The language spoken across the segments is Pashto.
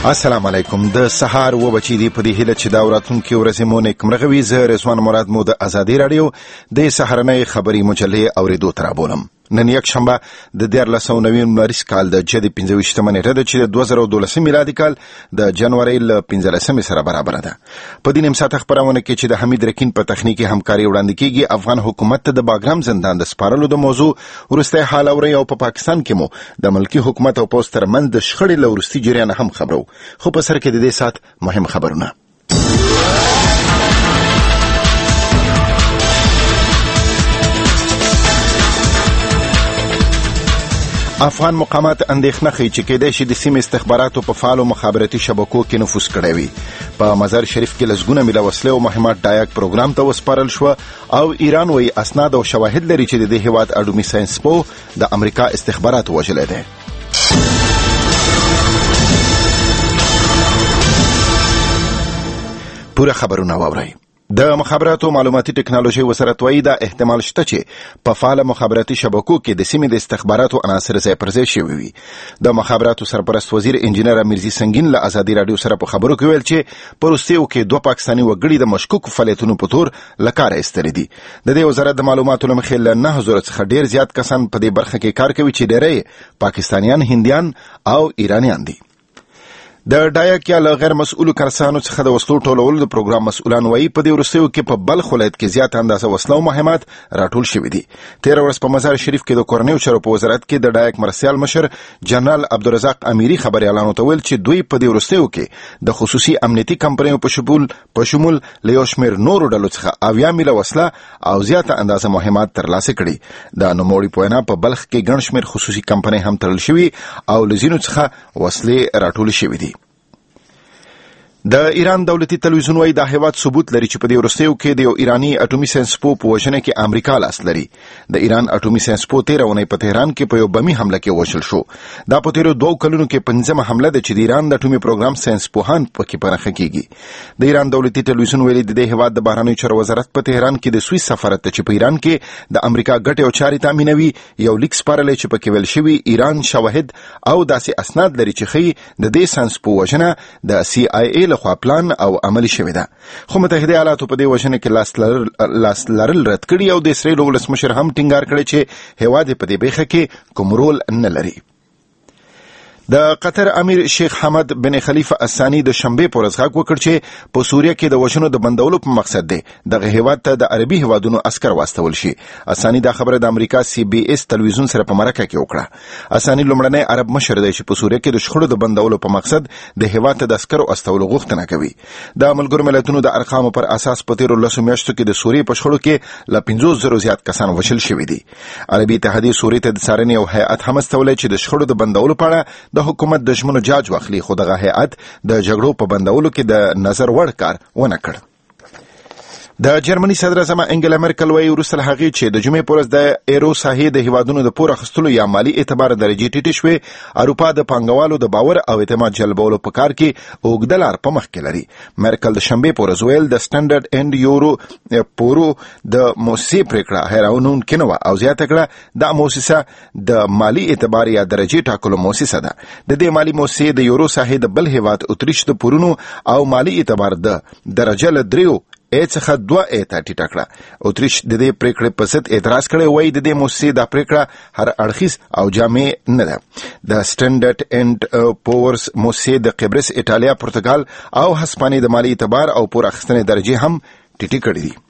السلام علیکم. د سهار و بچی دی په دې هیله چې دا وراتونکي ورځې مو نیک مرغوي. زه رضوان مراد مو د ازادي رادیو د سهارنۍ خبري مجلې اوریدو تر بولم. نن یک شنبه د 1490 کال د جدي 25 نیټه ده چې د 2012 میلادي کال د جنوري ل 15 سره برابر ده. په دې نیم ساعت خبرونه کې چې د حمید رکین په تخنیکی همکاري وړاندې کیږي افغان حکومت ته د باګرام زندان د سپارلو د موضوع ورسته حال اوري او په پاکستان کې مو د ملکی حکومت او پوسټر من د شخړې لورستي جریان هم خبرو. خو په سر کې د دې سات مهم خبرونه. افغان مقامات اندېښنه ښیي چې کېدای شي د سیمې استخباراتو په فعالو مخابراتي شبکو کې نفوذ کړی وي. په مزار شریف کې لسګونه میله وسلې او مهمات ډایاک پروګرام ته وسپارل شو او ایران وایي اسناد او شواهد لري چې د دې هیواد اډومي ساينس پو د امریکا استخباراتو وژلی دی. پوره خبرونه واورئ. د مخابراتو معلوماتي ټکنالوژي وزارت وايي دا احتمال شته چې په فعال مخابراتي شبکو کې د سیمې د استخباراتو عناصر ځای پر ځای شوي وي. د مخابراتو سرپرست وزیر انجینر امیرزي سنگین له ازادي رادیو سره په خبرو کې ویل چې په روسیو کې دوه پاکستاني وګړي د مشکوک فعالیتونو په تور له کاره ایستلي دي. د دې وزارت د معلوماتو له مخې له 9000 څخه ډیر زیات کسان په دې برخه کې کار کوي چې ډېری پاکستانیان، هندیان او ایرانیان دي. د ډایاک یا غیر مسؤلو کارسانو څخه د وسلو ټولولو د پروګرام مسؤلان وایي په دې وروستیو کې په بلخ ولایت کې زیات اندازه وسله او مهمات راټول شوي دي. 13 ورځ په مزار شریف کې د کورنیو چارو په وزارت کې د ډایاک مرسیال مشر جنرال عبدالرزاق امیری خبريالانو ته ویل چې دوی په دې وروستیو کې د خصوصي امنیتي کمپنیو په شمول له یو شمېر نورو ډلو څخه 90 میله وسله او زیاته اندازه مهمات ترلاسه کړي. د نوموړي په وینا په بلخ کې ګڼ شمېر خصوصي کمپنۍ هم تړل شوي او له ځینو څخه وسلې راټول شوي دي. د ایران دولتي تلویزیون وايي دا هیواد ثبوت لري چې په دې وروستیو کې د یو ایرانی اټومي ساينس پو په وژنه کې امریکا لاس لري. د ایران اټومي ساينس پو 13 ونې په تهران کې په یو بمي حمله کې وژل شو. دا په تیرو 2 کلونو کې 15مه حمله ده چې د ایران د اټومي پروګرام ساينس پوهان پکې پرخه کیږي. د ایران دولتي تلویزیون ویلي د دې هیواد د بهرنیو چارو وزارت په تهران کې د سویس سفارت ته چې په ایران کې د امریکا ګټې او چارې تامینوي یو لیک سپارلی چې پکې ویل شوی ایران شواهد او داسې اسناد لري چې ښیي د دې ساينس پو وژنه د CIA لخوا پلان او عملی شوی ده. خو متحده ایالاتو په دې وژنه کې لاس لرل رد کړي او د اسرائیل ولسمشر هم ټینګار کړی چې هیواد په دې بیخه کې کوم رول نه لري. د قطر امیر شیخ حمد بن خلیفه الثانی د شنبه پر ورځ غږ وکړ چې په سوریه کې د وژنو د بندولو په مقصد دی دغه هیواد ته د عربي هیوادونو عسكر واستول شي. الثانی دا خبره د امریکا CBS تلویزیون سره په مرکه کې وکړه. الثانی لومړنی عرب مشر دی چې په سوریه کې د شخړو د بندولو په مقصد د هیواد ته د عسكرو استولو غوښتنه کوي. د ملګرو ملتونو د ارقامو پر اساس په تیرو 10 میاشتو کې د سوریې په شخړو کې له 50,000 زیات کسان وژل شوي دي. عربي اتحادیه سوریې ته د څارنې او هیئت هم استولې چې د شخړو د بندولو په اړه د حکومت د ژمنو جاج واخلي، خو دغه هیئت د جګړو په بندولو کې د نظر وړ کار ونه کړ. د جرمني صدر اعظم انګلا مرکل وايي وروسته هغه چې د جمعې پر ورځ د ایرو ساحې د هیوادونو د پور اخیستلو یا مالی اعتبار درجه ټیټه شوې، اروپا د پانګوالو د باور او اعتماد جلبولو په کار کې اوږدلار په مخ کې لري. مرکل د شنبه پر ورځ ویل د سټانډرډ اینډ یورو پورو د موسسې پریکړه هیرونون کینوه او زیاته کړه د موسسه د مالی اعتبار یا درجه ټاکلو موسسه ده. د دې مالی موسسې د یورو ساحې د بل هیواد اتریش د پورونو او مالی اعتبار د درجه ل 3 څخه 2 ته ټیټه کړه. اتریش د دې پریکړې په ضد اعتراض کړی وایي د دې موسسې د پریکړه هر اړخیز او جامع نه ده. د سټانډرډ اینډ پورس موسسې د قبرس، ایټالیا، پرتګال او هسپانیې د مالی اعتبار او پور اخیستنې درجه هم ټیټې کړې دي.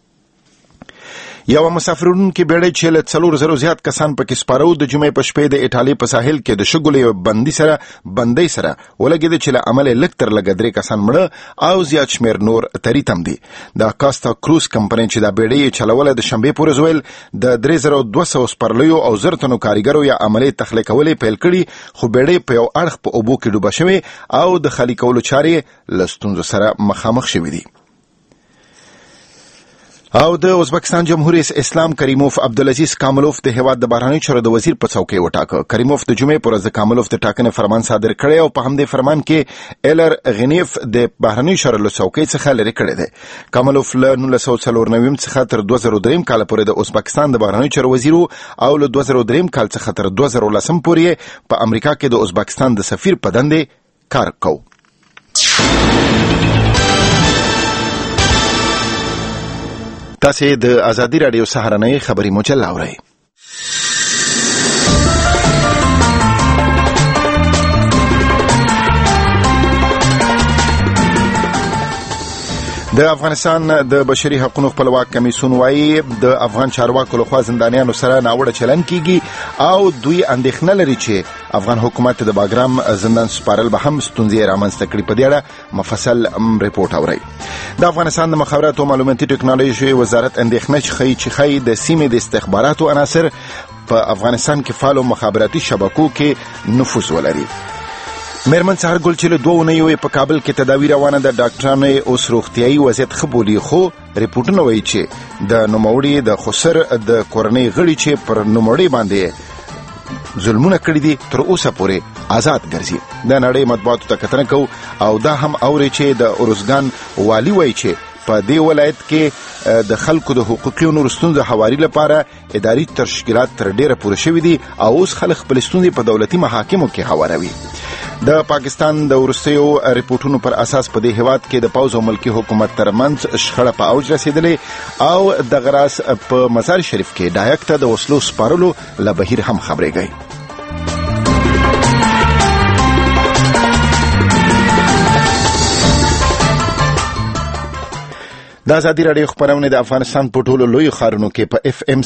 یو مسافرونکو بیړۍ چې له 4,000 زیات کسان پکې سپارو د جمعې په شپې د ایټالیا په ساحل کې د شګولې بندۍ سره ولګېده چې له عمله لږ تر لږه 3 کسان مړه او زیات شمېر نور تریتم دي. د کاستا کروز کمپنۍ چې د بیړۍ چلوله د شنبه پر ورځ ویل د 3200 سپرلیو او زرتنو کاریګرو یا عمله تخلیه کولې پیل کړي، خو بیړۍ په یو اړخ په اوبو کې ډوبه شوې او د خالي کولو چارې له ستونزو سره مخامخ شوې دي. او د ازبکستان جمهور رئیس اسلام کریموف عبدالعزیز کاملوف د هیواد د بهرنیو چارو د وزیر په څوکۍ وټاکه. کریموف د جمعې پر ورځ د کاملوف د ټاکنې فرمان صادر کړی او په همدې فرمان کې ایلر غنیف د بهرنیو چارو له څوکۍ څخه لرې کړی دی. کاملوف له 1994 څخه تر 2003 کال پورې د ازبکستان د بهرنیو چارو وزیر او له 2003 کال څخه تر 2010 پورې په امریکا کې د ازبکستان د سفیر په دندې کار کوي. تاسې د ازادي راډیو سهارنۍ خبري مجله اورئ. د افغانستان د بشري حقوقو خپلواک کمیسیون وايي د افغان چارواکو لخوا زندانیانو سره ناوړه چلند کیږي او دوی اندېښنه لري چې افغان حکومت د باګرام زندان سپارل به هم ستونزې رامنځته کړي. په دې اړه مفصل ریپورت اورئ. د افغانستان د مخابراتو او معلوماتي ټکنالوژي وزارت اندېښنه ښیي د سیمې د استخباراتو عناصر په افغانستان کې فعال مخابراتي شبکو کې نفوذ ولري. میرمن سحر ګل چې له 2 اونیو په کابل کې تداوی روانه ده، ډاکټرانو اوس روغتیايي وضعیت ښه بولي، خو ریپورټونه وایي چې د نوموړي د خسر د کورنۍ غړي چې پر نوموړي باندې ظلمونه کړی دي تر اوسه پورې آزاد ګرځي. د نړۍ مطبوعاتو ته کتنه کوو او دا هم اوري چې د اورزګان والي وایي چې په دې ولایت کې د خلکو د حقوقي او نور ستونزو حواري لپاره اداري تشکیلات تر ډیره پوره شوي دي او اوس خلک خپل ستونزې په دولتي محاکمو کې هواروي. د پاکستان د وروستیو ریپورتونو پر اساس په دې هیواد کې د پوځ او ملکی حکومت ترمنځ شخړه په اوج رسیدلې او د غراس په مزار شریف کې ډایک ته د وسلو سپارلو له بهیر هم خبرېږي. د ازادي راډیو خبرونه د افغانستان په ټولو لوی ښارونو کې په FM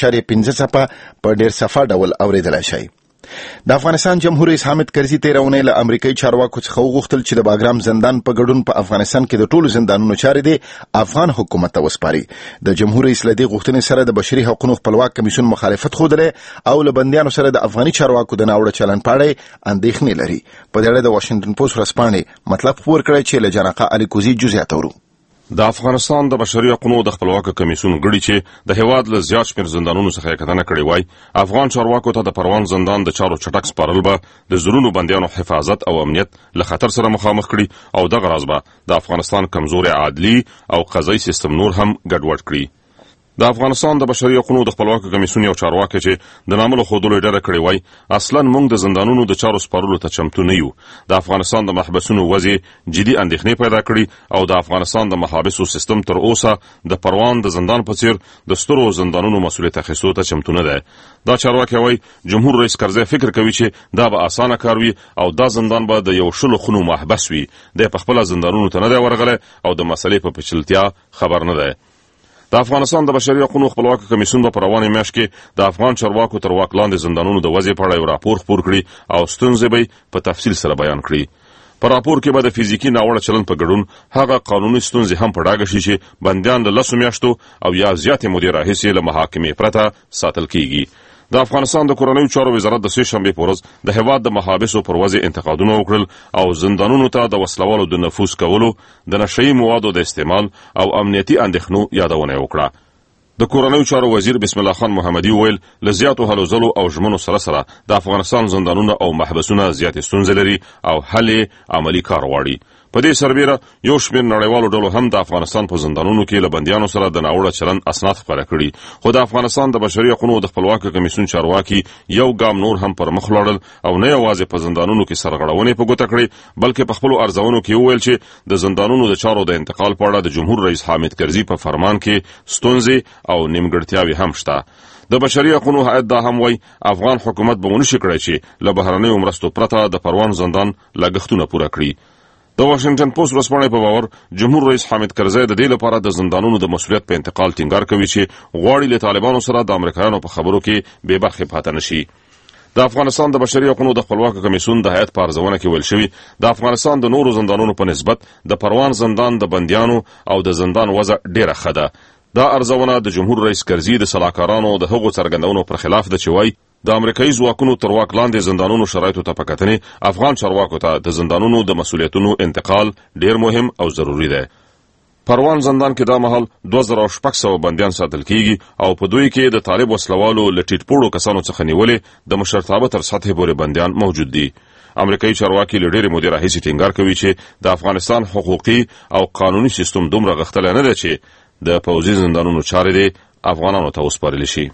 100.5 په ډیر صفه ډول اوریدلای شي. د افغانستان جمهور رئیس حامد کرزي 13 اونۍ له امریکایي چارواکو څخه وغوښتل چې د باګرام زندان په ګډون په افغانستان کې د ټولو زندانونو چارې د افغان حکومت ته وسپاري. د جمهور رئیس له دې غوښتنې سره د بشري حقوقو خپلواک کمیسیون مخالفت خوده او له بندیانو سره د افغاني چارواکو د ناوړه چلند په اړه اندېښنې لري. په دې اړه د واشنگټن پوسټ ورځپاڼې مطلب خبر کړی چې له جناقه علي کوزي جزئیات اورو. د افغانستان د بشري حقوقو د خپلواک کمیسیون غړي چې د هیواد له زیات شمېر زندانونو څخه کتنه کړې وای، افغان چارواکو ته د پروان زندان د چارو چټک سپارل به د زرونو بندیانو حفاظت او امنیت له خطر سره مخامخ کړي او دغه راز به د افغانستان کمزوري عدلي او قضایي سیستم نور هم ګډوډ کړي. د افغانستان د بشري حقوقو د خپلواک کمیسیون یو چارواکي چې د نامه خودلو ډېر کړی وای، اصلا موږ د زندانونو د چارو سپارلو ته چمتو نه یو. د افغانستان د محبسونو وضع جدي اندېښنې پیدا کړي او د افغانستان د محابسو سیستم تر اوسه د پروان د زندان په څیر د سترو زندانونو مسؤلیت اخیستو ته چمتو نه ده. دا چارواکي وای جمهور رئیس کرزي فکر کوي چې دا به اسانه کار وي او دا زندان به د یو شلو خونو محبس وي. د خپل زندانونو ته نه دی ورغله او د مسلې په پیچلتیا خبر نه ده. د افغانستان د بشري حقوقو خپلواک کمیسیون په روانه میاشت کې د افغان چارواکو تر واک لاندې زندانونو د وضع په اړه یو راپور خپور کړی او ستونزې به په تفصیل سره بیان کړي. په راپور کې به د فزیکی ناوړه چلند په ګډون هغه قانوني ستونزې هم په ډاګه شي چې بندیان د 10 میاشتو او یا زیاتې مودې راهیسې له محاکمې پرته ساتل کیږي. د افغانستان د کورنیو چارو وزارت د سه شنبه په ورځ د هیواد د محابسو پر وضع انتقادونه وکړل او زندانونو ته د وسلوالو د نفوذ کولو، د نشئی موادو د استعمال او امنیتي اندېښنو یادونه وکړه. د کورنیو چارو وزیر بسم الله خان محمدي ویل له زیاتو هلو ځلو او ژمنو سره د افغانستان زندانونه او محبسونه زیاتې ستونزې لري او حل عملی کار غواړي. په دې سربېره یو شمېر نړیوالو ډلو هم د افغانستان په زندانونو کې له بندیانو سره د ناوړه چلند اسناد خپاره کړي، خو د افغانستان د بشري حقوقو د خپلواک کمیسیون چارواکي یو ګام نور هم پر مخ لاړل او نه یوازې په زندانونو کې سرغړونې په ګوته کړې بلکې په خپل ارزونو کې وویل چې د زندانونو د چارو د انتقال په اړه د جمهور رئیس حامد کرزي په فرمان کې ستونزې او نیمګړتیاوې هم شته. د بشري حقوقو هیئت دا هم وایي افغان حکومت به ونشي کړی چې له بهرنیو مرستو پرته د پروان زندان لګښتونه پوره کړي. د واشنگټن پوسټ ورځپاڼې په باور جمهور رئیس حامد کرزي د دې لپاره د زندانونو د مسؤلیت په انتقال ټینګار کوي چې غواړي له طالبانو سره د امریکایانو په خبرو کې بې برخې پاتې نشي. د افغانستان د بشري حقوقو د خپلواک کمیسیون د هیئت په ارزونه کې ویل شوی د افغانستان د نورو زندانونو په نسبت د پروان زندان د بندیانو او د زندان وضع ډیره ښه ده. دا ارزونه د جمهور رئیس کرزي د سلاکارانو د هغو څرګندونو پر خلاف ده چې وایي د امریکایي ځواکونو تر واک لاندې زندانونو شرایطو ته په کتنې افغان چارواکو ته د زندانونو د مسؤلیتونو انتقال ډیر مهم او ضروری دی. پروان زندان کې دا مهال 2600 بندیان ساتل کیږي او په دوی کې د طالب وسلوالو له ټیټپوړو کسانو څخه نیولې د مشرتابه تر سطح پورې بندیان موجود دي. امریکایي چارواکي له ډېرې مودې راهیسې ټینګار کوي چې د افغانستان حقوقي او قانوني سیستم دومره غښتلی نه دی چې د پوځي زندانونو چارې د افغانانو ته وسپارل شي.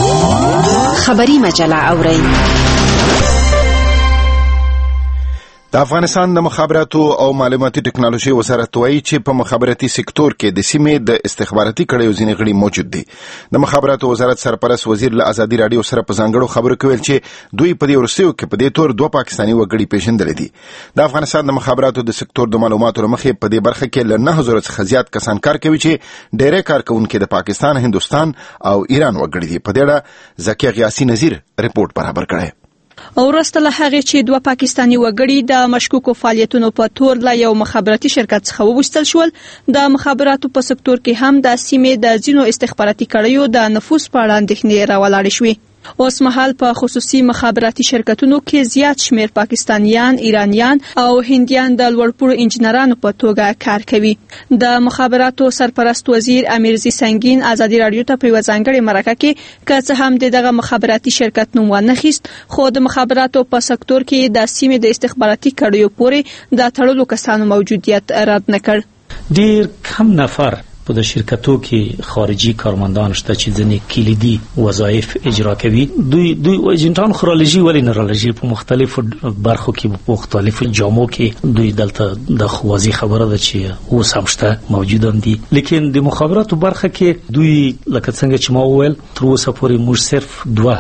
خبری مجله اورئ. د افغانستان د مخابراتو او معلوماتي ټکنالوژي وزارت وایي چې په مخابراتي سکتور کې د سیمې د استخباراتي کړیو ځینې غړي موجود دي. د مخابراتو وزارت سرپرست وزیر له ازادي رادیو سره په ځانګړو خبرو کې ویل چې دوی په دې وروستیو کې په دې تور 2 پاکستاني وګړي پیژندل دي. د افغانستان د مخابراتو د سکتور د معلوماتو مخې په دې برخه کې له 9000 څخه زیات کسان کار کوي چې ډېری کارکونکو د پاکستان، هندوستان او ایران وګړي دي. په دې اړه زکیه غیاسی نذیر رپورت برابر کړی. او وروسته له هغې چې 2 پاکستاني وګړي د مشکوکو فعالیتونو په تور له یو مخابراتي شرکت څخه وویستل شول، د مخابراتو په سکتور کې هم د سیمې د ځینو استخباراتي کړیو د نفوذ په اړه اندېښنې راولاړې شوې. اوس مهال په خصوصي مخابراتي شرکتونو کې زیات شمیر پاکستانیان، ایرانیان او هندیان د لوړپوړو انجنیرانو په توګه کار کوي. د مخابراتو سرپرست وزیر امیرزي سنگین ازادي رادیو ته په ځانګړي مرکه کې که څه هم دغه مخابراتي شرکت نوم ونه خیست، خو د مخابراتو په سکتور کې د سیمې د استخباراتي کړیو پورې د تړلو کسانو موجودیت رد نکړ. ډیر کم نفر په د شرکتو کې خارجي کارمندان شته چې ځنې کلیدي وظایف اجرا کوي. دوی ایجنټان خورالوژي ولې نورالوژي په مختلفو برخو کې په مختلفو جامو کې دوی دلته د خوازي خبره ده چې اوس هم شته موجود هم دي. لیکن د مخابراتو برخه کې دوی لکه څنګه چې ما وویل تر اوسه پورې موږ صرف 2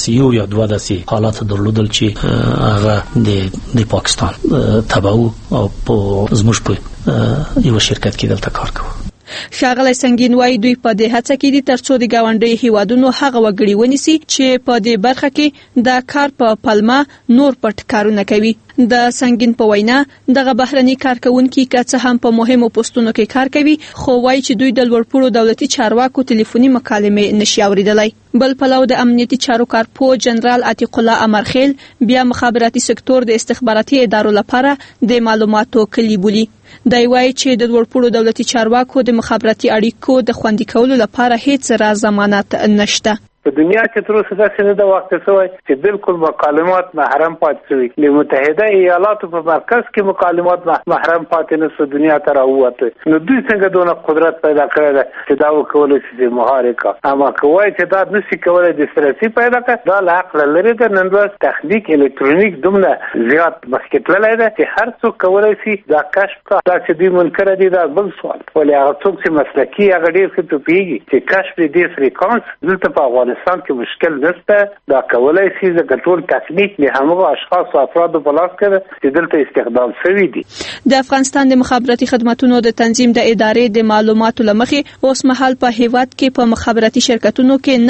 داسې حالات درلودل چې هغه د پاکستان تبع او په زموږ په یو شرکت کې دلته کار کوي. ښاغلی سنگین وایي دوی په دې هڅه کې دي ترڅو د ګاونډي هیوادونو هغه وګړي ونیسي چې په دې برخه کې د کار په پلمه نور پټ کارونه کوي. د سنگین په وینا دغه بهرني کارکونکي که څه هم په مهمو پوسټونو کې کار کوي، خو وایي چې دوی د لوړپوړو دولتي چارواکو ټلیفوني مکالمې نشي اوریدلای. بل پلو د امنیتي چارو کارپوه جنرال عتیق الله امرخیل بیا مخابراتي سکتور د استخباراتي ادارو لپاره د معلوماتو کلی بولي. دی وایي چې د لوړپوړو دولتي چارواکو د مخابراتي اړیکو د خوندي کولو لپاره هیڅ راز ضمانت نشته. په دنیا کې تر اوسه داسې نه ده وخت شوی چې بالکل مکالمات محرم پاتې شوي. له متحده ایالاتو په مرکز کې مکالمات محرم پاتې نه شو، دنیا ته راووته. نو دوی څنګه دونه قدرت پیدا کړی ده چې دا وکولی شي چې محرکه اما کوي چې دا نشي کولی د سیاسي پیدا کړي. دا له عقل لري ده. نن ورځ تخنیک الکترونیک دومره زیات مخکې تللی ده چې هر څوک کولی شي دا کشف کړي. دا چې دوی منکر دي دا بل سوال، ولې هغه څوک چې مسلکي هغه ډېر ښه پوهېږي چې کشف دې فریکانس دلته په افغانستان کې مشکل نشته. دا کولای شي د کنټرول تکنیک له همغه اشخاص او افرادو په لاس کې چې دلته استخدام شوي دي. د افغانستان د مخابراتي خدماتو د تنظیم د ادارې د معلوماتو لمخې اوس مهال په هیواد کې په مخابراتي شرکتونو کې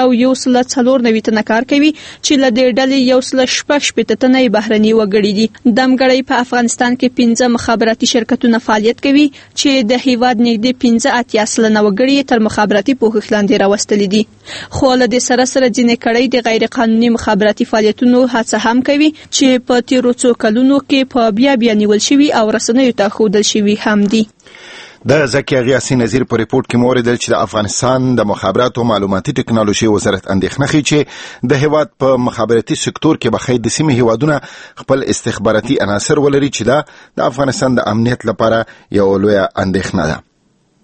9194 تنه کار کوي چې له دې ډلې 116 تنه بهرني وګړي دي. دمګړی په افغانستان کې 15 مخابراتي شرکتونه فعالیت کوي چې د هیواد نږدې 15 سلنه وګړي تر مخابراتي پوښښ لاندې راوستل دي. خو له دې سره ځینې کړۍ د غیر قانوني مخابراتي فعالیتونو هڅه هم کوي چې په تیرو څو کلونو کې په بیا نیول شوي او رسنیو ته ښودل شوي هم دي. د زکیه غیاسی نذیر په ریپورت کې موریدل چې د افغانستان د مخابراتو معلوماتي ټکنالوژي وزارت اندېښنه ښيي چې د هیواد په مخابراتي سکتور کې بخښي د سیمې هیوادونه خپل استخباراتي عناصر ولري چې دا د افغانستان د امنیت لپاره یو لویه اندېښنه ده.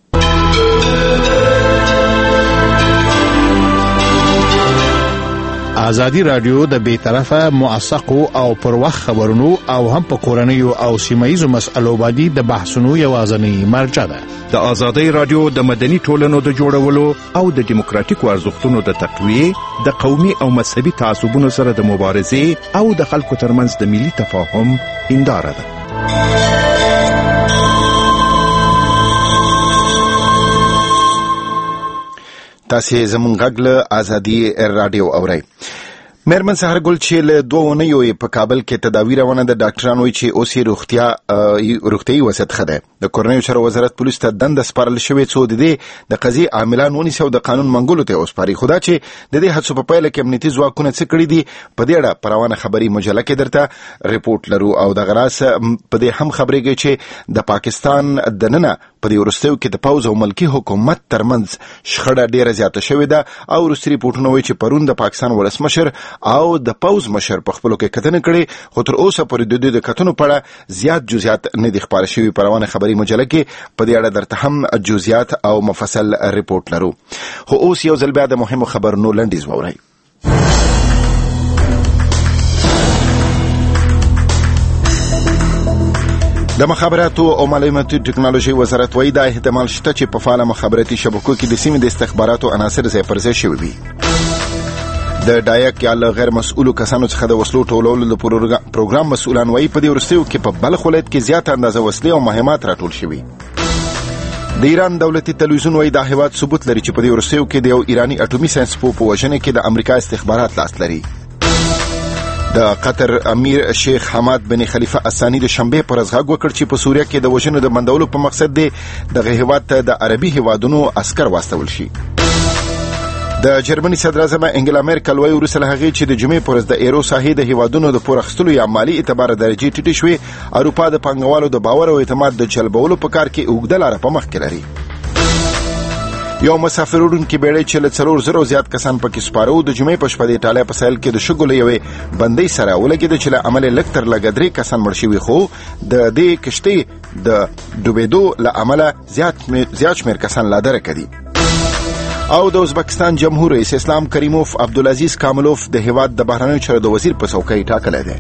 ازادي رادیو د بیطرفه موثقو او پر وخت خبرونو او هم په کورنیو او سیمایي مسألو باندې د بحثونو یوازنی مرجع ده. د ازادي رادیو د مدني ټولنو د جوړولو او د دیموکراتیکو ارزښتونو د تقویه، د قومي او مذهبي تعصبونو سره د مبارزې او د خلکو ترمنځ د ملي تفاهم هنداره ده. تاسې زمونږ غږ له ازادي رادیو اورئ. مېرمن سحرګل چې له 2 اونیو په کابل کې تداوی روانه ده، ډاکټران وایي چې اوس یې روغتیايي وضعیت ښه دی. د کورنیو چارو وزارت پولیس ته دنده سپارل شوې څو د دې د قضیې عاملان ونیسي او د قانون منګولو ته وسپاري. خو دا چې د دې هڅو په پایله کې امنیتي ځواکونه څه کړي دي په دې اړه په روانه خبري مجله کې درته ریپورت لرو او د غراس په دې هم خبرېږي چې د پاکستان د ننه په دې وروستیو کې د پوځ او ملکی حکومت ترمنځ شخړه ډیره زیاته شوې ده او وروستي ریپورتونه وایي چې پرون د پاکستان ولسمشر او د پوځ مشر په خپلو کې کتنه کړې، خو تر اوسه پورې د دوی د کتنو په اړه زیات جزئیات نه دي خپاره شوي. په روانه خبري مجله کې په دې اړه درته هم جزئیات او مفصل ریپورت لرو. خو اوس یو ځل بیا د مهمو خبرونو لنډیز واورئ. د مخابراتو او معلوماتي ټکنالوژي وزارت وایي دا احتمال شته چې په فعال مخابراتي شبکو کې د سیمې د استخباراتو عناصر ځای پر ځای شوي وي. د ډایک یا له غیر مسؤلو کسانو څخه د وسلو ټولولو د پروګرام مسؤلان وایي په دې وروستیو کې په بلخ ولایت کې زیاته اندازه وسلې او مهمات راټول شوي. د ایران دولتي تلویزیون وایي دا هیواد ثبوت لري چې په دې وروستیو کې د یو ایرانی اټومي ساینسپوه په وژنه کې د امریکا استخبارات لاس لري. د قطر امیر شیخ حماد بن خلیفه الثانی د شنبه پر ورځ غږ وکړ چې په سوریه کې د وژنو د بندولو په مقصد دی دغه هیواد ته د عربي هیوادونو عسكر واستول شي. د جرمني صدر اعظم انګلا ميرکل وایي وروسته له هغې چې د جمعې پر ورځ د ایرو ساحې د هیوادونو د پور اخیستلو یا مالي اعتبار درجې ټیټې شوې، اروپا د پانګوالو د باور او اعتماد د جلبولو په کار کې اوږده لاره په مخ کې لري. یو مسافر وړونکي بیړۍ چې له 400 زیات کسان پکې سپاره وو د جمعې په شپه د ایټالیا په ساحل کې د شګو له یوې بندۍ سره ولګېده چې له امله لږ تر لږه 3 کسان مړ شوي، خو د دې کشتۍ د ډوبېدو له امله زیات شمېر کسان لا درکه دي. او د ازبکستان جمهور رئیس اسلام کریموف عبدالعزیز کاملوف د هیواد د بهرنیو چارو د وزیر په څوکۍ ټاکلی دی.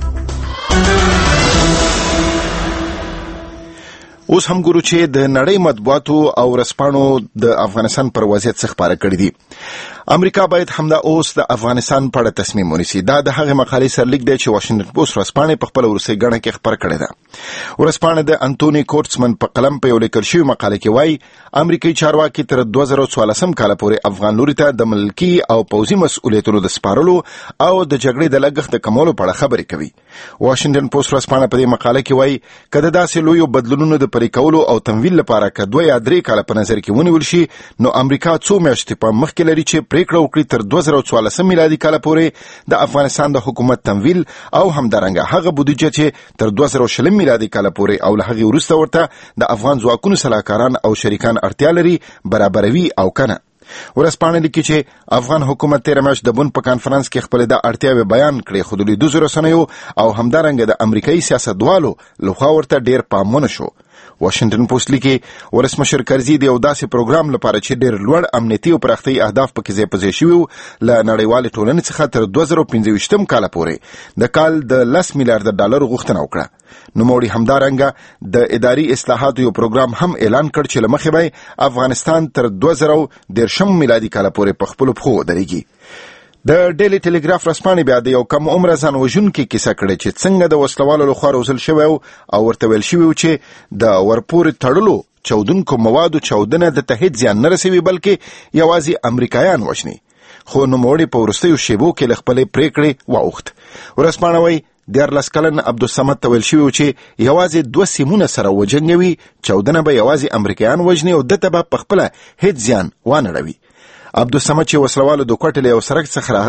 اوس هم ګورو چې د نړۍ مطبوعاتو او رسپانو د افغانستان پر وضعیت څه خبره کړې دي. امریکا باید همدا اوس د افغانستان په اړه تصمیم ونیسي. دا د هغې مقالې سرلیک دی چې واشنګټن پوسټ ورځپاڼې په خپله وروستۍ ګڼه کې خپره کړې ده. ورځپاڼه د انټوني کورټسمن په قلم په یو لیکل شوي مقاله کې وایي امریکایي چارواکي تر 2014 کال پورې افغان لوري ته د ملکي او پوځي مسؤلیتونو د سپارلو او د جګړې د لګښت د کمولو په اړه خبرې کوي. واشنګټن پوسټ ورځپاڼه په دې مقاله کې وایي که د داسې لویو بدلونونو د پلي کولو او تمویل لپاره که 2 یا 3 کاله په نظر کې ونیول شي نو امریکا څو میاشتې په مخکې لري چې پریکړه وکړي تر 2014 میلادي کال پورې د افغانستان د حکومت تمویل او همدارنګه هغه بودیجه چې تر 2020 میلادي کال پورې او له هغې وروسته ورته د افغان ځواکونو سلاکاران او شریکان اړتیا لري برابروي او کنه. ورځپاڼه لیکي چې افغان حکومت تېره میاشت د بن په کانفرنس کې خپلې دا اړتیاوې بیان کړې، خو د لیدوزو رسنیو او همدارنګه د امریکایي سیاستوالو لخوا ورته ډېر پام ونه شو. واشنګټن پوسټ لیکي ولسمشر کرزي د یو داسې پروګرام لپاره چې ډېر لوړ امنیتي او پراختیایي اهداف پکې ځای په ځای شوي وو له نړیوالې ټولنې څخه تر 2025 کال پورې د کال د 10 میلیارډ ډالرو غوښتنه وکړه. نوموړي همدارنګه د اداري اصلاحاتو یو پروګرام هم اعلان کړ چې له مخې به افغانستان تر 2013 میلادي کال پورې په خپلو پښو ودرېږي. د ډیلی ټیلیګراف ورځپاڼې بیا د یو کم عمره ځان وژونکي کیسه کړې چې څنګه د وسلوالو لخوا روزل شوی او ورته ویل شوي چې د ورپورې تړلو چاودونکو موادو چاودنه د ته هیڅ زیان نه رسوي بلکې یوازې امریکایان وژني، خو نوموړي په وروستیو شیبو کې له خپلې پریکړې واوښت. ورځپاڼه وایي 14 کلن عبدالصمد ته ویل شوي چې یوازې 2 سیمونه سره وجنګوي، چاودنه به یوازې امریکایان وژني او دته به پخپله هیڅ زیان وانه ړوي. عبدالصمد چې وسلوالو د کوټې له یو سړک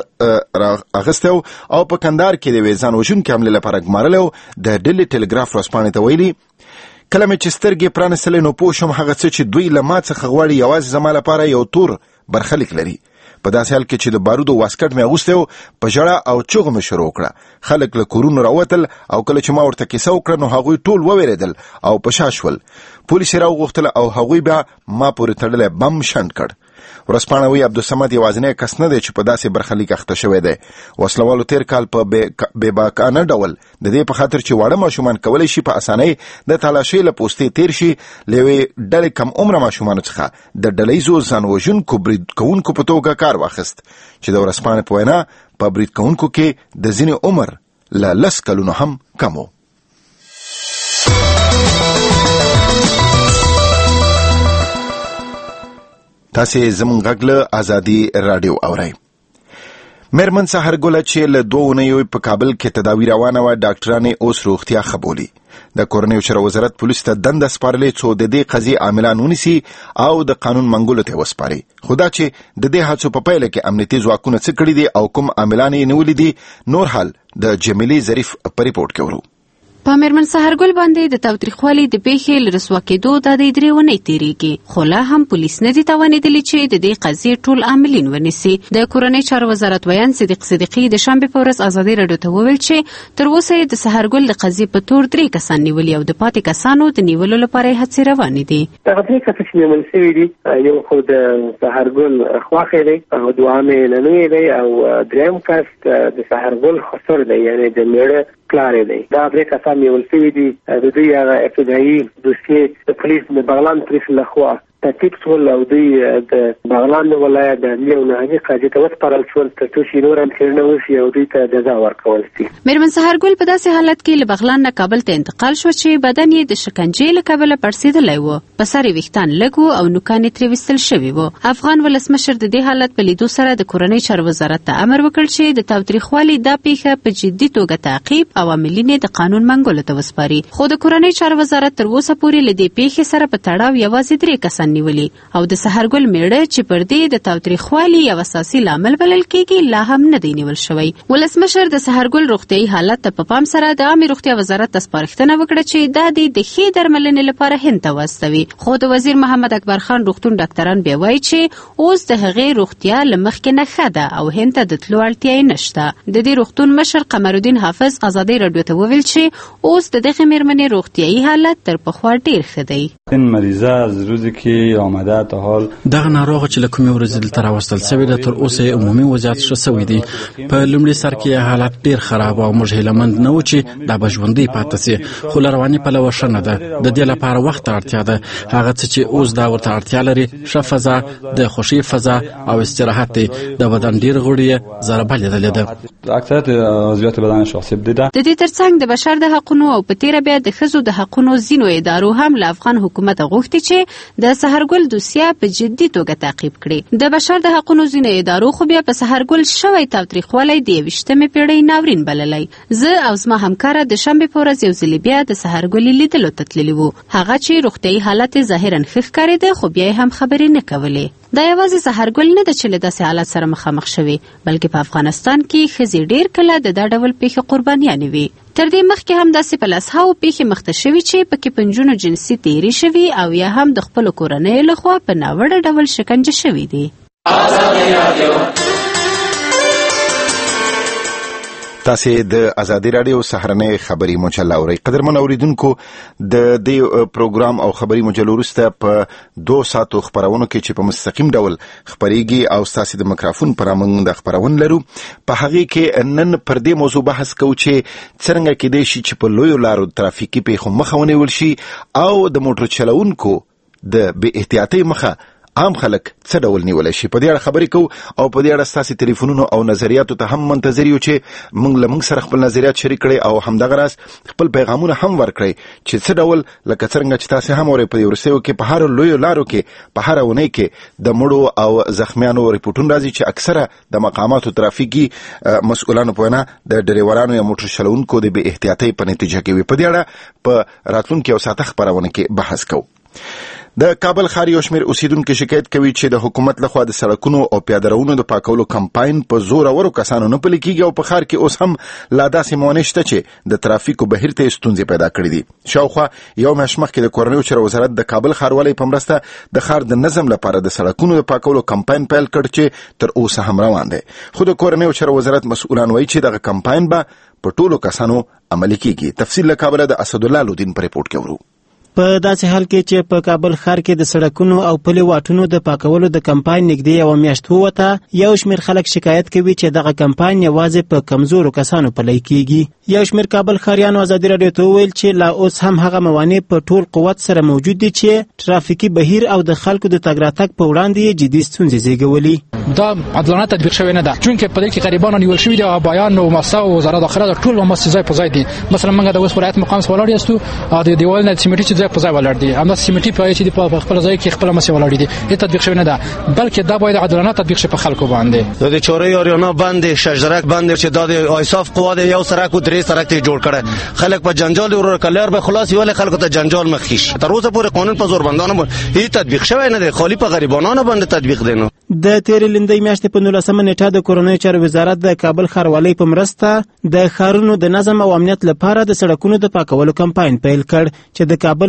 څخه اخیستی او په کندهار کې د یوې ځان وژونکې حملې لپاره ګمارلی و، د ډیلی ټیلیګراف ورځپاڼې ته ویلي کله مې چې سترګې پرانستلې نو پوه شوم هغه څه چې دوی له ما څخه غواړي یوازې زما لپاره یو تور برخلیک لري. په داسې حال کې چې د بارودو واسکټ مې اغوستی و په ژړا او چغو مې شروع کړه. خلک له کورونو راوتل او کله چې ما ورته کیسه وکړه نو هغوی ټول وویرېدل او په شا شول. پولیس یې راوغوښتل او هغوی بیا ما پورې تړلی بم شنډ کړ. ورځپاڼه وایي عبدالصمد یوازینی کس نه دی چې په داسې برخلیک اخته شوی دی. وسلوالو تیر کال په بې باکانه ډول د دې په خاطر چې واړه ماشومان کولی شي په اسانۍ د تالاشۍ له پوستې تیر شي له یوې ډلې کم عمره ماشومانو څخه د ډلهییزو ځان وژونکو برید کوونکو په توګه کار واخیست چې د ورځپاڼې په وینا په برید کوونکو کې د ځینې عمر له 10 کلونو هم کم و. تاسې زموږ غږ له ازادي راډیو اورئ. میرمن سحرګله چې له 2 اونیو په کابل کې تداوی روانه وه ډاکټرانې اوس روغتیا ښه بولي. د کورنیو چارو وزارت پولیس ته دنده سپارلې څو د دې قضیې عاملان ونیسي او د قانون منګولو ته وسپاري. خو دا چې د دې هڅو په پیله کې امنیتي ځواکونه څه کړي دي او کوم عاملان یې نیولي دي نور حال د جمیلې ظریف په ریپورټ کې ورو. په میرمن سحرګل باندې د تاوتریخوالي د پیښې له رسوا کېدو د 3 ونې تیریږي، خو لا هم پولیس نه دي توانېدلي چې د دې قضیې ټول عاملین ونیسي. د کورنۍ چارو وزارت ویان صدیق صدیقي د شنبې په ورځ ازادي راډیو ته وویل چې تر اوسه یې د سحرګل د قضیې په تور 3 کسان نیولي او د پاتې کسانو د نیولو لپاره هڅې روانې دي. دغه 3 کسان چې نیول شوي دي یو خو د سحرګل خواخې دی او دوه مې ننوی دی او دریم کس د سحرګل خسر دی، یعنی د میړه پلار دی. دا درې کسان نیول شوي دي. د دوی هغه ابتدایي دوسیې د پولیس د بغلان پولیس لخوا تحقیق شول او دوی د بغلان ولایت د امنیت او نهادي قاضي ته وسپارل شول تر څو چې نور هم څېړنه وشي او دوی ته جزا ورکول شي. میرمن سحرګل په داسې حالت کې له بغلان نه کابل ته انتقال شو چې بدن یې د شکنجې له کبله پړسېدلی و. په سر یې ویښتان لږ و او نوکان یې ترې ویستل شوي و. افغان ولسمشر د دې حالت په لیدو سره د کورنۍ چارو وزارت ته امر وکړ چې د تاوتریخوالي دا پیښه په جدي توګه تعقیب او عملین د قانون منګولو ته وسپاري. خو د کورنۍ چارو وزارت تر اوسه پورې له دې پیښې سره په تړاو یوازې 3 کسان نیولي او د سحرګل میړه چې پر دې د تاوتریخوالي یو اساسي لامل بلل کېږي لا هم نه دی نیول شوی. ولسمشر د سحرګل روغتیايي حالت ته په پام سره د عامه روغتیا وزارت ته سپارښتنه وکړه چې دا د ښې درملنې لپاره هند ته واستوي. خو د وزیر محمد اکبر خان روغتون ډاکټران بیا وایي چې اوس د هغې روغتیا له مخکې نه ښه ده او هند ته د تلو اړتیا یې نشته. د دې روغتون مشر قمرالدین حافظ ازادي راډیو ته وویل چې اوس د دغې مېرمنې روغتیايي حالت تر پخوا ډېر ښه دی. این مریضه از روزی که آمده تا حال دغه ناروغه چې له کومې ورځې دلته راوستل شوې ده تر اوسه عمومي وضعیت ښه شوی دی. په لومړي سر کې حالت ډېر خراب او موږ هیلهمند نه وو چې دا به ژوندی پاتې شي، خو له رواني پلوه ښه نه ده. د دې لپاره وخت ته اړتیا ده. هغه څه چې اوس دا ورته اړتیا لري ښه فضا، د خوښۍ فضا او استراحت دی. د بدن ډېر غړي یې ضربه لیدلې ده. اکثریت عضویات بدن شخصیت دیده. د دې ترڅنګ د بشر د حقونو او په تیره بیا د ښځو د حقونو ځینو ادارو هم له افغان حکومت غوښتي چې د سحرګل دوسیه په جدي توګه تعقیب کړي. د بشر د حقونو ځینو ادارو خو بیا په سحرګل شوی تاوتریخوالی د 21مې پیړۍ ناورین بللی. زه او زما همکاره د شنبې په ورځ یو ځلې بیا د سحرګل لیدلو ته تللي وو. هغه چې روغتیايي حالت یې ظاهرا ښه ښکارېده خو بیا یې هم خبرې نه کولې. دا یوازې سحرګل نه ده چې له داسې حالت سره مخامخ شوي، بلکې په افغانستان کې ښځې ډېر کله د دا ډول پیښې قربانیانې وي. تر دې مخکې هم داسې په لسهاوو پیښې مخته شوي چې پکې په نجونو جنسي تیري شوي او یا هم د خپلو کورنیو لخوا په ناوړه ډول شکنجه شوي دي. تاسو د ازادي رادیو سهارنۍ خبري مجله اورئ. قدرمن اوریدونکو، د دې پروګرام او خبري مجله وروسته په 2 ساعتو خبرونو کې چې په مستقیم ډول خبريږي او تاسو د میکروفون پر موږ د خبرون لرو، په هغه کې نن پر دې موضوع بحث کوو چې څنګه کېدای شي چې په لویو لارو ترافیکي پیښو مخه ونیول شي او د موټر چلوونکو د بې احتیاطۍ مخه عام خلک څه ډول نیولای شي. په دې اړه خبرې کوو او په دې اړه ستاسو ټلیفونونو او نظریاتو ته هم منتظر یو چې موږ سره خپل نظریات شریک کړئ او همدغه راز خپل پیغامونه هم ورکړئ چې څه ډول لکه څنګه چې تاسو هم اورئ په ورسېو کې په هر لوی لارو کې په هر ونې کې د مړو او زخمیانو ریپورتونه راځي چې اکثره د مقاماتو ترافیکي مسؤلانو په وینا د ډریورانو یا موټر چلوونکو د بې احتیاطۍ په نتیجه کې وي. په دې اړه په راتلونکي یو ساعت خبرونه کې بحث کوو. د کابل ښار یو شمېر اوسیدونکو شکایت کوي چې د حکومت لخوا د سړکونو او پیاده روونو د پاکولو کمپاین په زورورو کسانو نه پلي کیږي او په ښار کې اوس هم لا داسې موانع شته چې د ترافیکو بهیر ته ستونزې پیدا کړې دي. شاوخوا یو میاشت مخکې د کورنیو چارو وزارت د کابل ښاروالۍ په مرسته د ښار د نظم لپاره د سړکونو د پاکولو کمپاین پیل کړ چې تر اوسه هم روان دی. خو د کورنیو چارو وزارت مسؤلان وایي چې دغه کمپاین به په ټولو کسانو عملي کیږي. تفصیل له کابل د اسدالله لودین په ریپورت کې ورو. په داسې حال کې چې په کابل ښار کې د سړکونو او پلي واټونو د پاکولو د کمپاین نږدې یو میاشت ووته، یو شمېر خلک شکایت کوي چې دغه کمپاین یوازې په کمزورو کسانو پلی کیږي. یو شمېر کابل ښاریانو ازادي راډیو ته وویل چې لا اوس هم هغه موانع په ټول قوت سره موجود دي چې ترافیکي بهیر او د خلکو د تګ راتګ په وړاندې جدي ستونزې زیږولي. دا عادلانه تطبیق شوی نه ده، چونکې په دې کې غریبانو نیول شوي دي او بیان او مسا او وزارت داخله د ټول مؤسسې ځای په ځای دي. مثلا موږ د اوس ولایت مقام څخه ولاړ یاستو او د دیوال نه سیمټي چې ځای په ځای ولاړ دي، همدا سیمټي په چې په خپل ځای کې خپل مسې ولاړ دي. دې تطبیق شوی نه ده، بلکې دا باید عادلانه تطبیق شي په خلکو باندې. د چوره یاریانا باندې شجرک باندې چې د ایصاف قوا د یو سرک او درې سرک ته جوړ کړي، خلک په جنجال ورور کلر به خلاص ویل، خلکو ته جنجال مخکیش. تر اوسه پورې قانون په زور بندانو هیڅ تطبیق شوی نه دی، خالی په غریبانو باندې تطبیق دی. نو د تیرې لندۍ میاشتې په 19 نیټه د کورنیو چارو وزارت د کابل ښاروالۍ په مرسته د ښارونو د نظم او امنیت لپاره د سړکونو د پاکولو کمپاین پیل کړ چې د کابل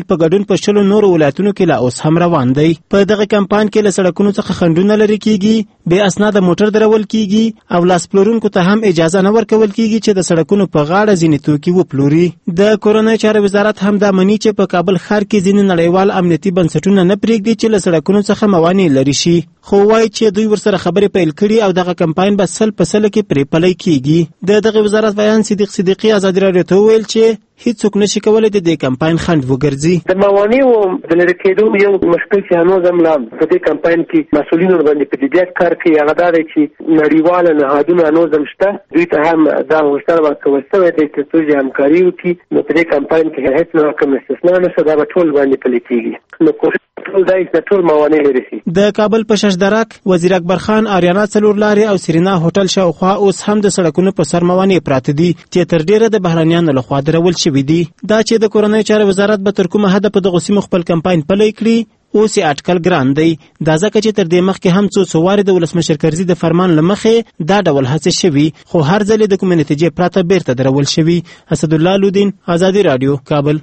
په ګډون په 10 نورو ولایتونو کې لا اوس هم روان دی. په دغه کمپاین کې له سړکونو څخه خنډونه لرې کیږي، بې اسناده موټر درول کیږي او لاس پلورونکو ته هم اجازه نه ورکول کیږي چې د سړکونو په غاړه ځینې توکي وپلوري. د کورنۍ چارو وزارت هم دا مني چې په کابل ښار کې ځینې نړیوال امنیتي بنسټونه نه پرېږدي چې له سړکونو څخه موانع لرې شي، خو وایي چې دوی ورسره خبرې پیل کړي او دغه کمپاین به 100% کې پرې پلی کیږي. د دغه وزارت بیان صدیق صدیقي ازادي راډیو ته وویل چې هیڅوک نشي کولای د دې کمپاین خنډ وګرځي. د موانعو د لرې کېدو یو مشکل چې هنوز هم لا په دې کمپاین کې مسؤلینو باندې په جدیت کار کوي هغه دا دی چې نړیوال نهادونه هنوز هم شته، دوی ته هم دا غوښتنه ورکول شوې ده چې څو همکاري وکړي. نو په دې کمپاین کې هیڅ نه کوم استثنا نشته، دا به ټول باندې پلی کېږي. نو ټول دای ټول موانع لري. د کابل په ششدرک، وزیر اکبر خان، آریانا څلور لارې او سرینا هوټل شاوخوا اوس هم د سړکونو په سر موانع پراته دي چې تر ډیره د بهرانیانو لخوا درول شوي دي. دا چې د کورنۍ چارو وزارت به تر کومه حده په دغو سیمو خپل کمپاین پلی کړي اوس یې اټکل ګران دی. دا ځکه چې تر دې مخکې هم څو وارې د ولسمشر کرزي د فرمان له مخې دا ډول هڅې شوي، خو هر ځل د کومې نتیجې پرته بیرته درول شوي. اسدالله لودین، ازادي راډیو، کابل.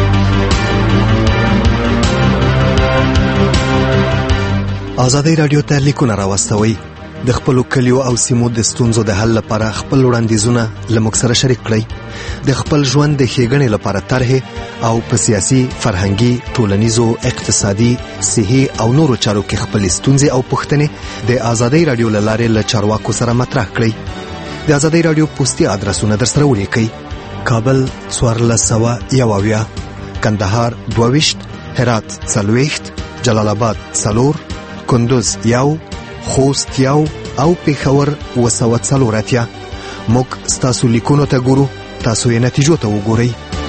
ازادي راډیو ته لیکونه راوستوئ. د خپل کلیو او سیمو د ستونزو د حل لپاره خپل وړاندیزونه لموږ سره شریک کړئ. د خپل ژوند د ښېګڼې لپاره طرحې او په سیاسي، فرهنګي، ټولنیزو، اقتصادي، صحي او نورو چارو کې خپل ستونزې او پوښتنې د ازادي راډیو له لارې له چارواکو سره مطرح کړئ. د ازادي راډیو پوسټي ادرسونه در سره ولیکئ: کابل 1401، کندهار 22، هرات 40، جلال آباد 4، کندوز 1، خوست 1 او پېښور 240. موږ ستاسو لیکونو ته ګورو، تاسو یې نتیجو ته وګورئ.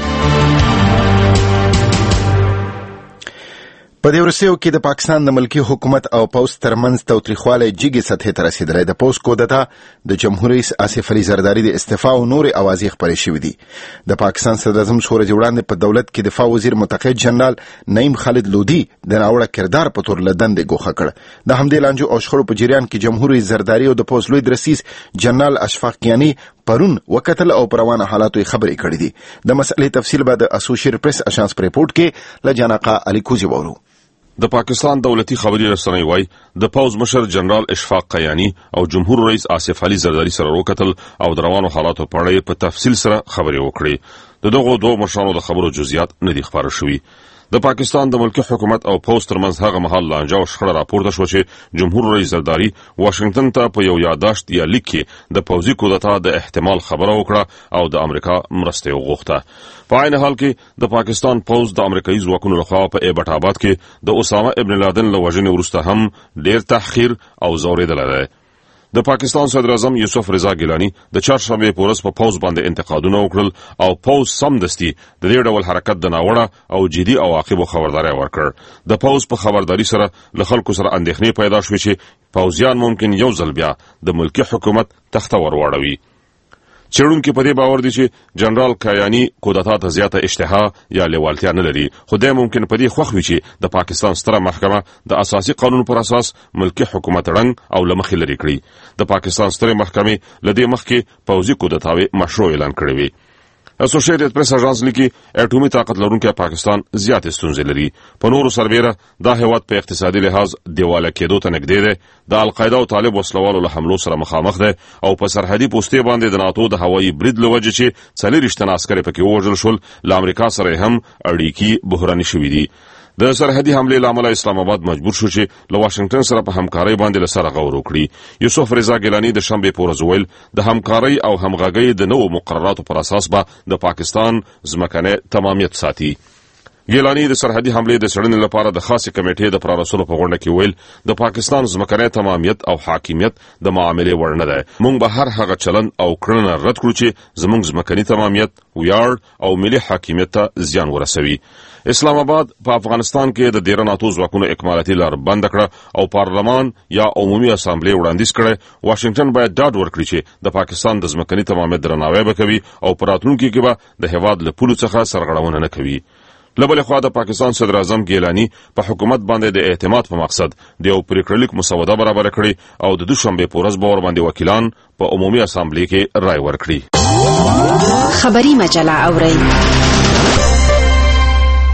په دې ورسېو کې د پاکستان د ملکی حکومت او پوز ترمنځ تاوتریخوالی جګې سطحې ته رسېدلی. د پوز کودتا، د جمهور رئیس آصف علي زرداري د استعفا او نورې اوازې خپرې شوې دي. د پاکستان صدر اعظم څو ورځې وړاندې په دولت کې دفاع وزیر متقاعد جنرال نعیم خالد لودي د ناوړه کردار په تور له دندې ګوښه کړ. د همدې لانجو او شخړو په جریان کې جمهور رئیس زرداري او د پوز لوی درسیز جنرال اشفاق کیانی پرون وکتل او پر روانه حالاتو خبرې کړې دي. د مسئلې تفصیل به د اسوشیټډ پریس اژانس په ریپورت کې له جانقه علي کوزي وورو. د پاکستان دولتي خبري رسنۍ وایي د پوز مشر جنرال اشفاق قیانی او جمهور رئیس آصف علي زرداري سره وکتل او د روانو حالاتو په اړه په تفصیل سره خبرې وکړې. د دغو دوه مشرانو د خبرو جزئیات نه دي خبره شوي. د پاکستان د ملکی حکومت او پوز ترمنځ هغه مهال لانجه او شخړه راپورته شوه چې جمهور رئیس زرداري واشنگټن ته په یو یادداشت یا لیک کې د پوزي کودتا د احتمال خبره وکړه او د امریکا مرسته وغوښته. په عین حال کې د پاکستان پوز د امریکایي ځواکونو لخوا په ایبټ آباد کې د اسامه ابن لادن له وژنې وروسته هم ډیر تحقیر او ځورېدلی دی. د پاکستان صدر اعظم یوسف رضا ګیلانی د چهارشنبې په ورځ په پوز باندې انتقادونه وکړل او پوز سمدستي د دې ډول حرکت د ناوړه او جدي عواقبو خبرداری ورکړ. د پوز په خبرداري سره له خلکو سره اندېښنې پیدا شوې چې پوزیان ممکن یو ځل بیا د ملکی حکومت تخته ور واړوي. چېرونکي په دې باور دي چې جنرال کایانی کودتا ته زیاته اشتها یا لیوالتیا نه لري، خو دی ممکن په دې خوښ وي چې د پاکستان ستره محکمه د اساسي قانون پر اساس ملکی حکومت رنګ او له مخې لرې کړي. د پاکستان سترې محکمې له دې مخکې پوځي کودتاوې مشروع اعلان کړې وي. اسوشیټډ پریس اژانس لیکي اټومي طاقت لرونکی پاکستان زیاتې ستونزې لري. په نورو سربیره دا هیواد په اقتصادي لحاظ دیواله کېدو ته نږدې دی. د القاعده او طالب وسلوالو له حملو سره مخامخ دی او په سرحدي پوستې باندې د ناتو د هوایي برید له وجې چې 40 تنه عسکر پکې ووژل شول، له امریکا سره هم اړیکې بحراني شوې دي. د سرحدي حملې له امله اسلام آباد مجبور شو چې له واشنگټن سره په همکارۍ باندې له سره غور وکړي. یوسف رضا ګیلانی د شنبې په ورځ ویل د همکارۍ او همغږۍ د نوو مقرراتو پر اساس به د پاکستان ځمکنی تمامیت ساتي. ګیلانی د سرحدي حملې د څېړنې لپاره د خاصې کمیټې د پرانستلو په غونډه کې ویل د پاکستان ځمکنی تمامیت او حاکمیت د معاملې وړ نه دی. موږ به هر هغه چلن او کړنه رد کړو چې زموږ ځمکني تمامیت، ویاړ او ملي حاکمیت ته زیان ورسوي. اسلام آباد په افغانستان کې د 13 ناتو ځواکونو اکمالاتي لار بند کړه او پارلمان یا عمومي اسامبلې وړاندیز کړي. واشنگټن باید ډاډ ورکړي چې د پاکستان د ځمکني تمامیت درناوی به کوي او په راتلونکي کې به د هیواد له پولو څخه سرغړونه نه کوي. له بلې خوا د پاکستان صدر اعظم ګیلانی په حکومت باندې د اعتماد په مقصد د یو پریکړلیک مسوده برابر کړي او د دوشنبې په ورځ به ورباندې وکیلان په عمومي اسامبلې کې رای ورکړي. خبري مجله اورئ.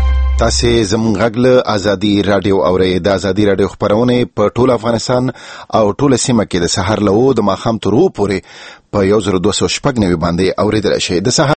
تاسو زموږ غږ له ازادي رادیو اورئ. د ازادي رادیو خبرونه په ټول افغانستان او ټول سیمه کې د سحر له د ماخام تر پورې په 1290 باندې اوریدل شي. د